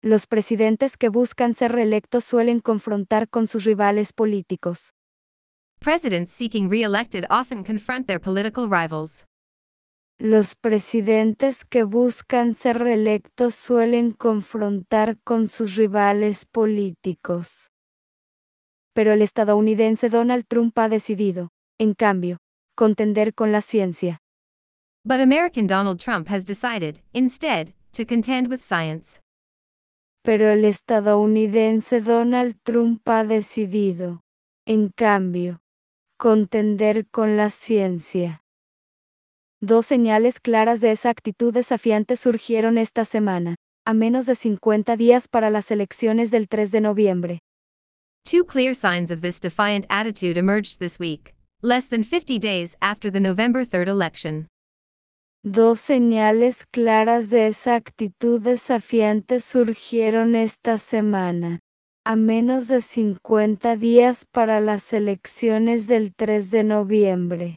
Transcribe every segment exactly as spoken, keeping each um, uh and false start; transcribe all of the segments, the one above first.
Los presidentes que buscan ser reelectos suelen confrontar con sus rivales políticos. Presidents seeking re-elected often confront their political rivals. Los presidentes que buscan ser reelectos suelen confrontar con sus rivales políticos. Pero el estadounidense Donald Trump ha decidido, en cambio, contender con la ciencia. But American Donald Trump has decided, instead, to contend with science. Pero el estadounidense Donald Trump ha decidido, en cambio, contender con la ciencia. Dos señales claras de esa actitud desafiante surgieron esta semana, a menos de cincuenta días para las elecciones del tres de noviembre. Two clear signs of this defiant attitude emerged this week, less than fifty days after the November third election. Dos señales claras de esa actitud desafiante surgieron esta semana, a menos de cincuenta días para las elecciones del tres de noviembre.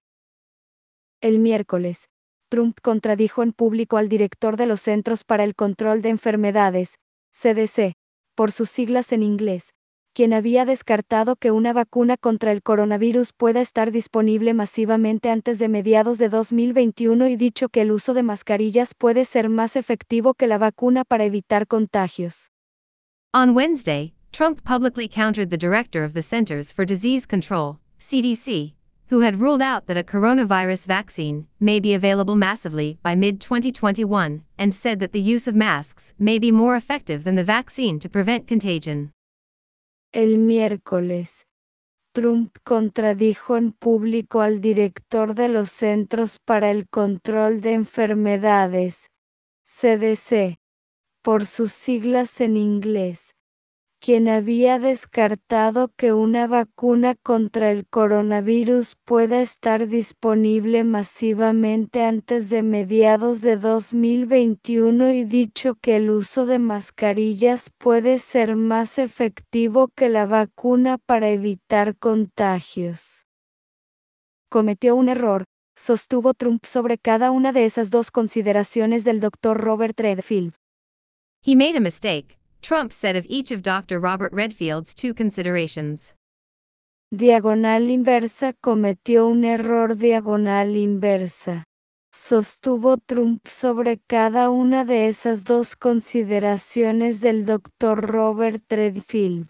El miércoles, Trump contradijo en público al director de los Centros para el Control de Enfermedades, C D C, por sus siglas en inglés, quien había descartado que una vacuna contra el coronavirus pueda estar disponible masivamente antes de mediados de dos mil veintiuno y dicho que el uso de mascarillas puede ser más efectivo que la vacuna para evitar contagios. On Wednesday, Trump publicly countered the director of the Centers for Disease Control, C D C, who had ruled out that a coronavirus vaccine may be available massively by mid twenty twenty-one, and said that the use of masks may be more effective than the vaccine to prevent contagion. El miércoles, Trump contradijo en público al director de los Centros para el Control de Enfermedades, C D C, por sus siglas en inglés, quien había descartado que una vacuna contra el coronavirus pueda estar disponible masivamente antes de mediados de dos mil veintiuno y dicho que el uso de mascarillas puede ser más efectivo que la vacuna para evitar contagios. Cometió un error, sostuvo Trump sobre cada una de esas dos consideraciones del doctor Robert Redfield. He made a mistake, Trump said of each of Doctor Robert Redfield's two considerations. Diagonal inversa cometió un error diagonal inversa. Sostuvo Trump sobre cada una de esas dos consideraciones del doctor Robert Redfield.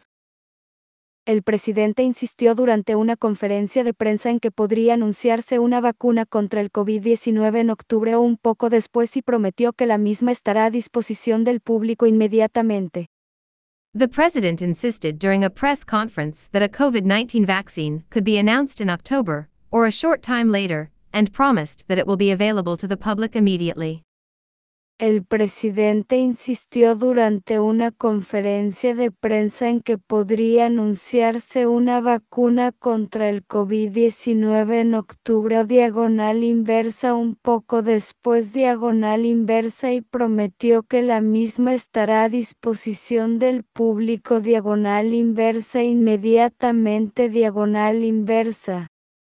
El presidente insistió durante una conferencia de prensa en que podría anunciarse una vacuna contra el COVID diecinueve en octubre o un poco después y prometió que la misma estará a disposición del público inmediatamente. The president insisted during a press conference that a COVID nineteen vaccine could be announced in October, or a short time later, and promised that it will be available to the public immediately. El presidente insistió durante una conferencia de prensa en que podría anunciarse una vacuna contra el COVID diecinueve en octubre o diagonal inversa un poco después diagonal inversa y prometió que la misma estará a disposición del público diagonal inversa inmediatamente diagonal inversa.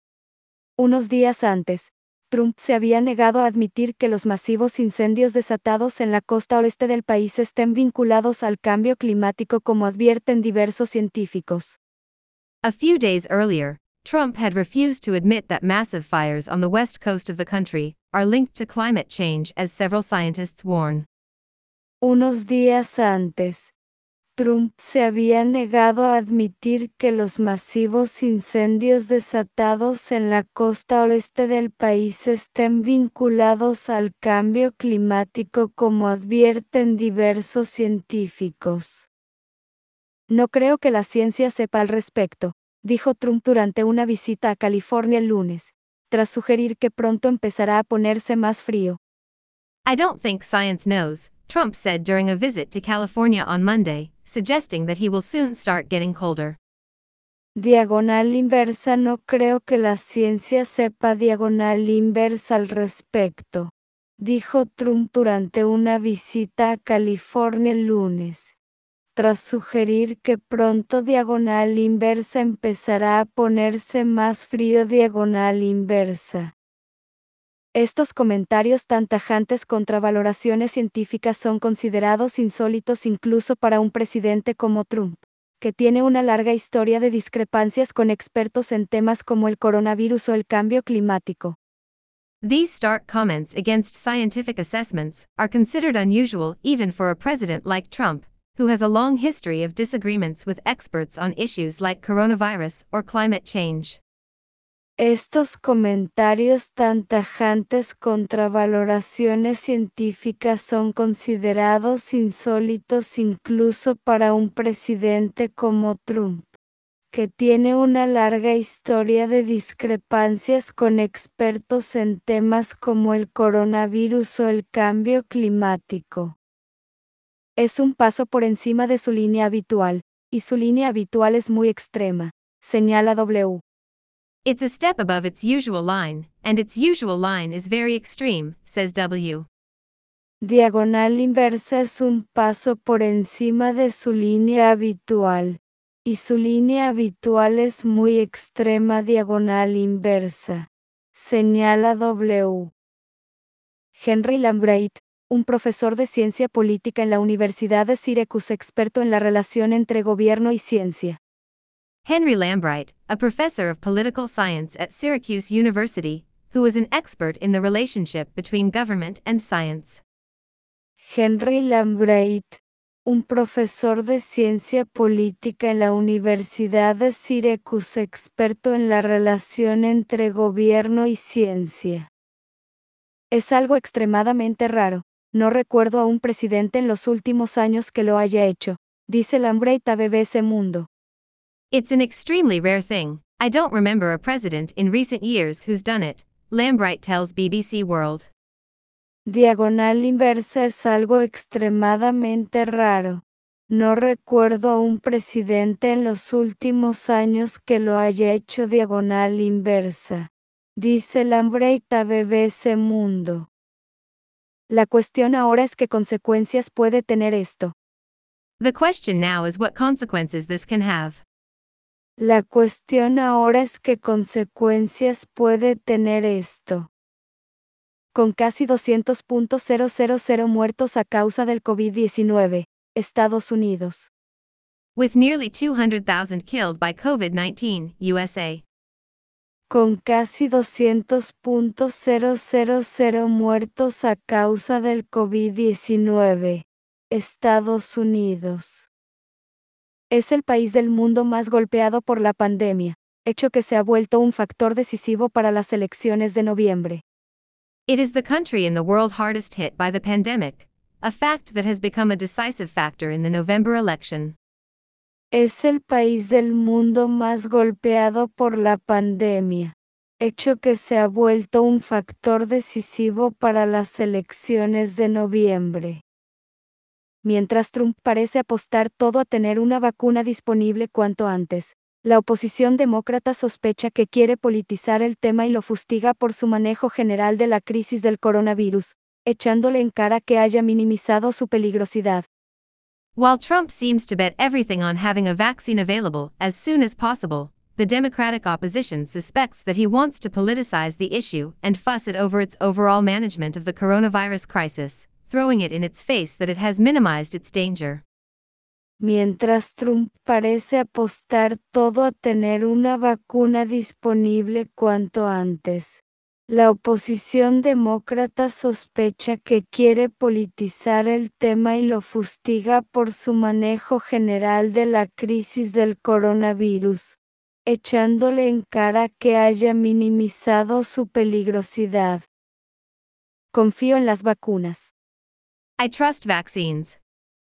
Unos días antes, Trump se había negado a admitir que los masivos incendios desatados en la costa oeste del país estén vinculados al cambio climático como advierten diversos científicos. A few days earlier, Trump had refused to admit that massive fires on the west coast of the country are linked to climate change as several scientists warn. Unos días antes, Trump se había negado a admitir que los masivos incendios desatados en la costa oeste del país estén vinculados al cambio climático como advierten diversos científicos. No creo que la ciencia sepa al respecto, dijo Trump durante una visita a California el lunes, tras sugerir que pronto empezará a ponerse más frío. I don't think science knows, Trump said during a visit to California on Monday, suggesting that he will soon start getting colder. Diagonal inversa no creo que la ciencia sepa diagonal inversa al respecto, dijo Trump durante una visita a California el lunes, tras sugerir que pronto diagonal inversa empezará a ponerse más frío diagonal inversa. Estos comentarios tan tajantes contra valoraciones científicas son considerados insólitos incluso para un presidente como Trump, que tiene una larga historia de discrepancias con expertos en temas como el coronavirus o el cambio climático. These stark comments against scientific assessments are considered unusual even for a president like Trump, who has a long history of disagreements with experts on issues like coronavirus or climate change. Estos comentarios tan tajantes contra valoraciones científicas son considerados insólitos incluso para un presidente como Trump, que tiene una larga historia de discrepancias con expertos en temas como el coronavirus o el cambio climático. Es un paso por encima de su línea habitual, y su línea habitual es muy extrema, señala W. It's a step above its usual line, and its usual line is very extreme, says W. Diagonal inversa es un paso por encima de su línea habitual, y su línea habitual es muy extrema. Diagonal inversa, señala W. Henry Lambright, un profesor de ciencia política en la Universidad de Syracuse, experto en la relación entre gobierno y ciencia. Henry Lambright, a professor of political science at Syracuse University, who is an expert in the relationship between government and science. Henry Lambright, un profesor de ciencia política en la Universidad de Syracuse, experto en la relación entre gobierno y ciencia. Es algo extremadamente raro. No recuerdo a un presidente en los últimos años que lo haya hecho, dice Lambright a B B C Mundo. It's an extremely rare thing. I don't remember a president in recent years who's done it, Lambright tells B B C World. Diagonal inversa es algo extremadamente raro. No recuerdo a un presidente en los últimos años que lo haya hecho. Diagonal inversa, dice Lambright a B B C Mundo. La cuestión ahora es qué consecuencias puede tener esto. The question now is what consequences this can have. La cuestión ahora es qué consecuencias puede tener esto. Con casi doscientos mil muertos a causa del COVID diecinueve, Estados Unidos. With nearly two hundred thousand killed by COVID nineteen, U S A. Con casi doscientos mil muertos a causa del COVID diecinueve, Estados Unidos. Es el país del mundo más golpeado por la pandemia, hecho que se ha vuelto un factor decisivo para las elecciones de noviembre. It is the country in the world hardest hit by the pandemic, a fact that has become a decisive factor in the November election. Es el país del mundo más golpeado por la pandemia, hecho que se ha vuelto un factor decisivo para las elecciones de noviembre. Mientras Trump parece apostar todo a tener una vacuna disponible cuanto antes, la oposición demócrata sospecha que quiere politizar el tema y lo fustiga por su manejo general de la crisis del coronavirus, echándole en cara que haya minimizado su peligrosidad. While Trump seems to bet everything on having a vaccine available as soon as possible, the Democratic opposition suspects that he wants to politicize the issue and fuss it over its overall management of the coronavirus crisis, throwing it in its face that it has minimized its danger. Mientras Trump parece apostar todo a tener una vacuna disponible cuanto antes, la oposición demócrata sospecha que quiere politizar el tema y lo fustiga por su manejo general de la crisis del coronavirus, echándole en cara que haya minimizado su peligrosidad. Confío en las vacunas. I trust vaccines.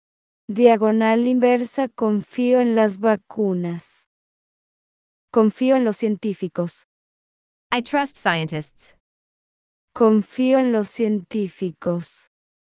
Diagonal inversa, confío en las vacunas. Confío en los científicos. I trust scientists. Confío en los científicos.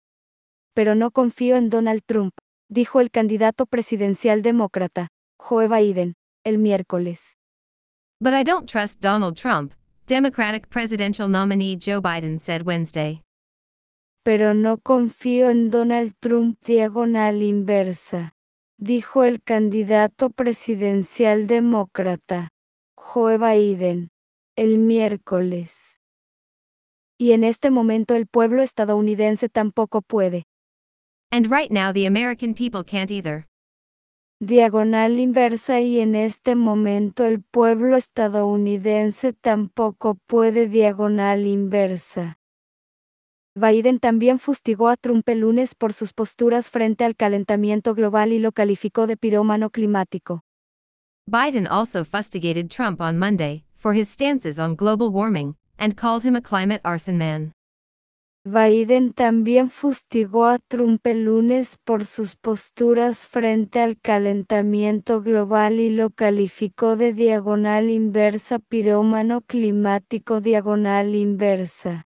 Pero no confío en Donald Trump, dijo el candidato presidencial demócrata, Joe Biden, el miércoles. But I don't trust Donald Trump, Democratic presidential nominee Joe Biden said Wednesday. Pero no confío en Donald Trump. Diagonal inversa, dijo el candidato presidencial demócrata, Joe Biden, el miércoles. y en este momento el pueblo estadounidense tampoco puede. And right now the American people can't either. Diagonal inversa y en este momento el pueblo estadounidense tampoco puede diagonal inversa. Biden también fustigó a Trump el lunes por sus posturas frente al calentamiento global y lo calificó de pirómano climático. Biden also fustigated Trump on Monday for his stances on global warming and called him a climate arson man. Biden también fustigó a Trump el lunes por sus posturas frente al calentamiento global y lo calificó de diagonal inversa pirómano climático diagonal inversa.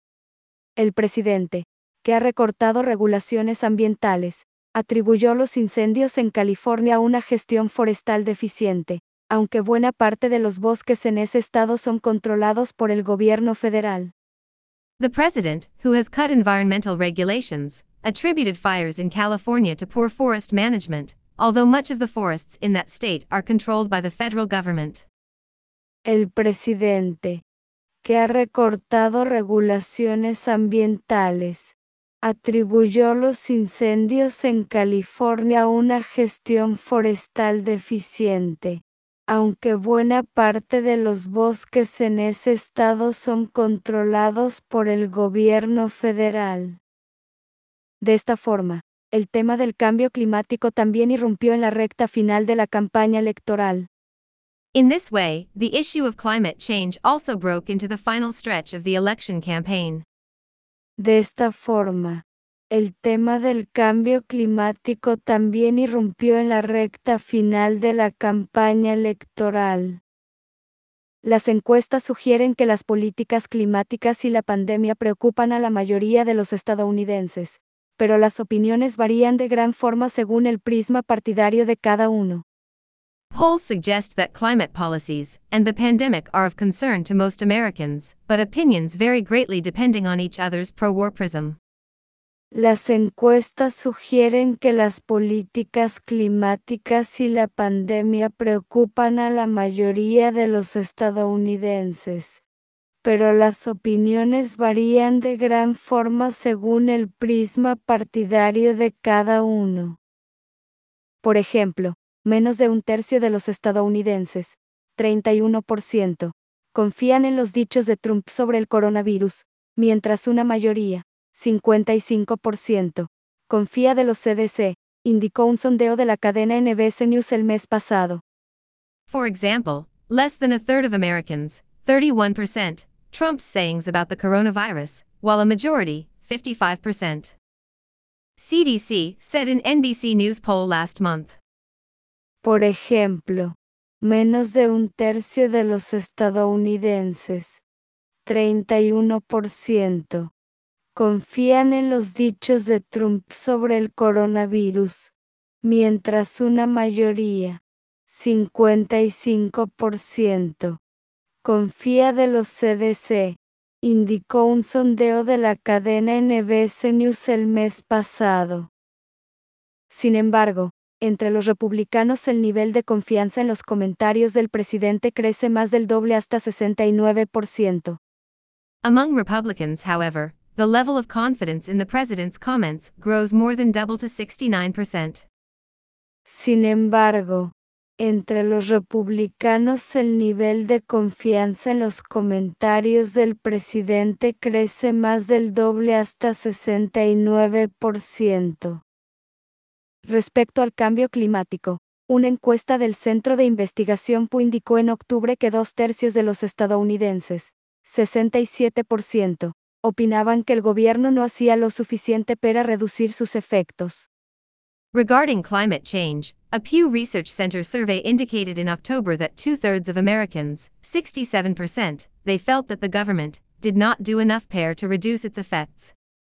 El presidente, que ha recortado regulaciones ambientales, atribuyó los incendios en California a una gestión forestal deficiente, aunque buena parte de los bosques en ese estado son controlados por el gobierno federal. The president, who has cut environmental regulations, attributed fires in California to poor forest management, although much of the forests in that state are controlled by the federal government. El presidente, que ha recortado regulaciones ambientales, atribuyó los incendios en California a una gestión forestal deficiente, aunque buena parte de los bosques en ese estado son controlados por el gobierno federal. De esta forma, el tema del cambio climático también irrumpió en la recta final de la campaña electoral. In this way, the issue of climate change also broke into the final stretch of the election campaign. De esta forma, el tema del cambio climático también irrumpió en la recta final de la campaña electoral. Las encuestas sugieren que las políticas climáticas y la pandemia preocupan a la mayoría de los estadounidenses, pero las opiniones varían de gran forma según el prisma partidario de cada uno. Polls suggest that climate policies and the pandemic are of concern to most Americans, but opinions vary greatly depending on each other's pro-war prism. Las encuestas sugieren que las políticas climáticas y la pandemia preocupan a la mayoría de los estadounidenses, pero las opiniones varían de gran forma según el prisma partidario de cada uno. Por ejemplo, menos de un tercio de los estadounidenses, treinta y uno por ciento, confían en los dichos de Trump sobre el coronavirus, mientras una mayoría, cincuenta y cinco por ciento, confía de los C D C, indicó un sondeo de la cadena N B C News el mes pasado. For example, less than a third of Americans, thirty-one percent, Trump's sayings about the coronavirus, while a majority, fifty-five percent. C D C said in N B C News poll last month. Por ejemplo, menos de un tercio de los estadounidenses, treinta y uno por ciento, confían en los dichos de Trump sobre el coronavirus, mientras una mayoría, cincuenta y cinco por ciento, confía de los C D C, indicó un sondeo de la cadena N B C News el mes pasado. Sin embargo, entre los republicanos el nivel de confianza en los comentarios del presidente crece más del doble hasta sesenta y nueve por ciento. Among Republicans, however, the level of confidence in the president's comments grows more than double to sixty-nine percent. Sin embargo, entre los republicanos el nivel de confianza en los comentarios del presidente crece más del doble hasta sesenta y nueve por ciento. Respecto al cambio climático, una encuesta del Centro de Investigación Pew indicó en octubre que dos tercios de los estadounidenses, sesenta y siete por ciento, opinaban que el gobierno no hacía lo suficiente para reducir sus efectos. Regarding climate change, a Pew Research Center survey indicated in October that two-thirds of Americans, sixty-seven percent, they felt that the government did not do enough para to reduce its effects.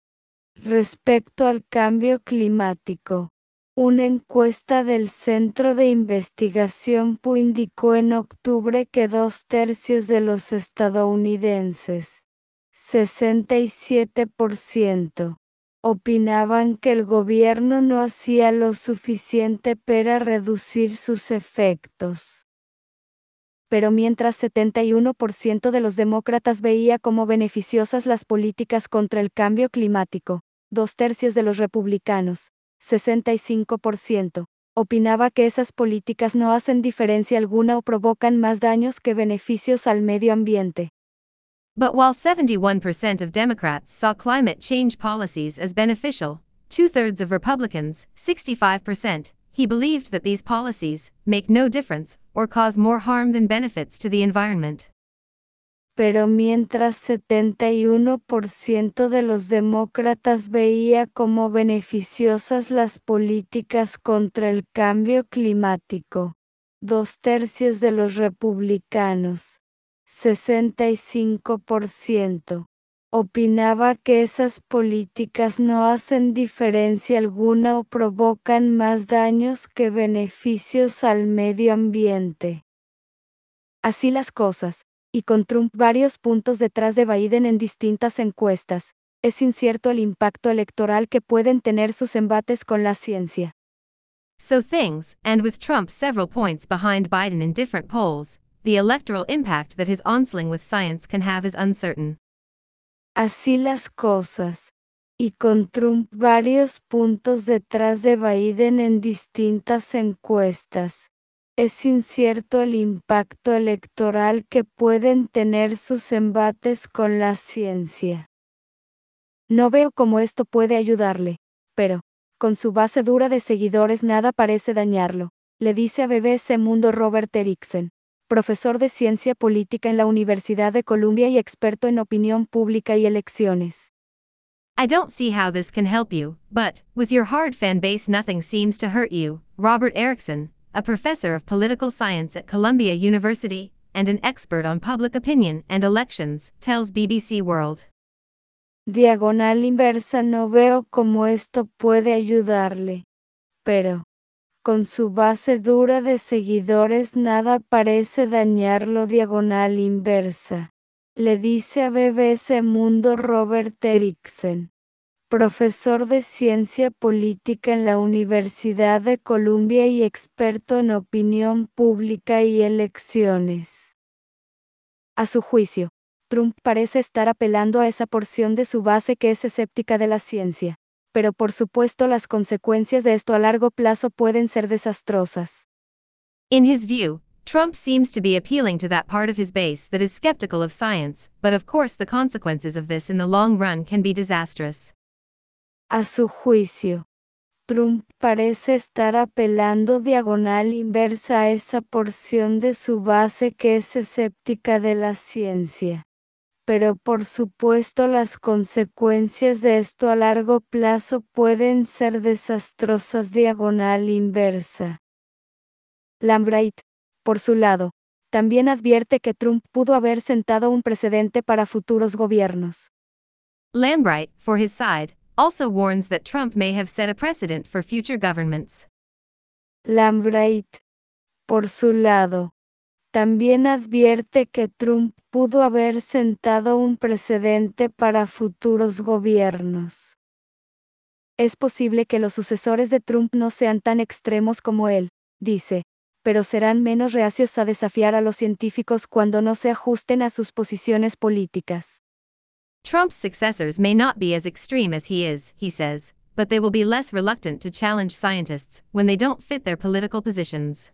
Respecto al cambio climático, una encuesta del Centro de Investigación Pew indicó en octubre que dos tercios de los estadounidenses, sesenta y siete por ciento, opinaban que el gobierno no hacía lo suficiente para reducir sus efectos. pero mientras setenta y uno por ciento de los demócratas veía como beneficiosas las políticas contra el cambio climático, dos tercios de los republicanos, sesenta y cinco por ciento, opinaba que esas políticas no hacen diferencia alguna o provocan más daños que beneficios al medio ambiente. But while seventy-one percent of Democrats saw climate change policies as beneficial, two-thirds of Republicans, sixty-five percent, he believed that these policies make no difference or cause more harm than benefits to the environment. Pero mientras setenta y uno por ciento de los demócratas veía como beneficiosas las políticas contra el cambio climático, dos tercios de los republicanos, sesenta y cinco por ciento, opinaba que esas políticas no hacen diferencia alguna o provocan más daños que beneficios al medio ambiente. Así las cosas, y con Trump varios puntos detrás de Biden en distintas encuestas, es incierto el impacto electoral que pueden tener sus embates con la ciencia. So things, and with Trump several points behind Biden in different polls, the electoral impact that his onsling with science can have is uncertain. Así las cosas, y con Trump varios puntos detrás de Biden en distintas encuestas, es incierto el impacto electoral que pueden tener sus embates con la ciencia. No veo cómo esto puede ayudarle, pero, con su base dura de seguidores nada parece dañarlo, le dice a B B C Mundo Robert Erickson, profesor de ciencia política en la Universidad de Columbia y experto en opinión pública y elecciones. I don't see how this can help you, but, with your hard fan base nothing seems to hurt you, Robert Erickson, a professor of political science at Columbia University, and an expert on public opinion and elections, tells B B C World. Diagonal inversa no veo cómo esto puede ayudarle, pero, con su base dura de seguidores nada parece dañarlo. Diagonal inversa, le dice a B B C Mundo Robert Erickson, profesor de ciencia política en la Universidad de Columbia y experto en opinión pública y elecciones. A su juicio, Trump parece estar apelando a esa porción de su base que es escéptica de la ciencia, pero por supuesto las consecuencias de esto a largo plazo pueden ser desastrosas. In his view, Trump seems to be appealing to that part of his base that is skeptical of science, but of course the consequences of this in the long run can be disastrous. A su juicio, Trump parece estar apelando diagonal inversa a esa porción de su base que es escéptica de la ciencia. Pero por supuesto las consecuencias de esto a largo plazo pueden ser desastrosas. Diagonal inversa. Lambright, por su lado, también advierte que Trump pudo haber sentado un precedente para futuros gobiernos. Lambright, for his side, also warns that Trump may have set a precedent for future governments. Lambright, por su lado, también advierte que Trump pudo haber sentado un precedente para futuros gobiernos. Es posible que los sucesores de Trump no sean tan extremos como él, dice, pero serán menos reacios a desafiar a los científicos cuando no se ajusten a sus posiciones políticas. Trump's successors may not be as extreme as he is, he says, but they will be less reluctant to challenge scientists when they don't fit their political positions.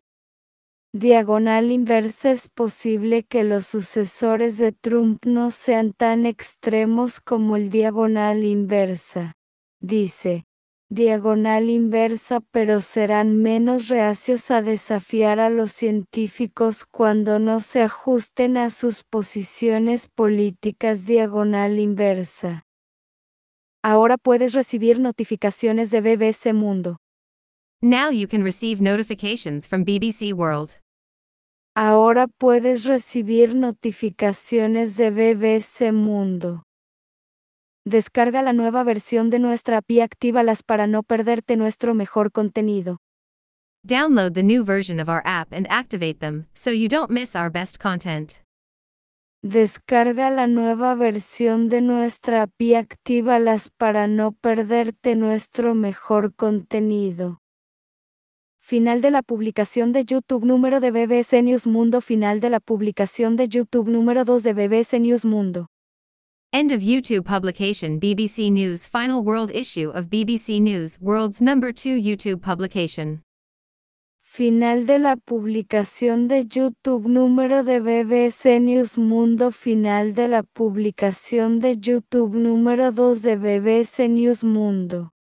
Diagonal inversa. Es posible que los sucesores de Trump no sean tan extremos como el diagonal inversa, dice, diagonal inversa, pero serán menos reacios a desafiar a los científicos cuando no se ajusten a sus posiciones políticas. Diagonal inversa. Ahora puedes recibir notificaciones de B B C Mundo. Now you can receive notifications from B B C World. Ahora puedes recibir notificaciones de B B C Mundo. Descarga la nueva versión de nuestra app y actívalas para no perderte nuestro mejor contenido. Download the new version of our app and activate them, so you don't miss our best content. Descarga la nueva versión de nuestra app y actívalas para no perderte nuestro mejor contenido. Final de la publicación de YouTube número de B B C News Mundo. Final de la publicación de YouTube número dos de B B C News Mundo. End of YouTube publication. B B C News final world issue of B B C News World's number two YouTube publication. Final de la publicación de YouTube número de B B C News Mundo. Final de la publicación de YouTube número dos de B B C News Mundo.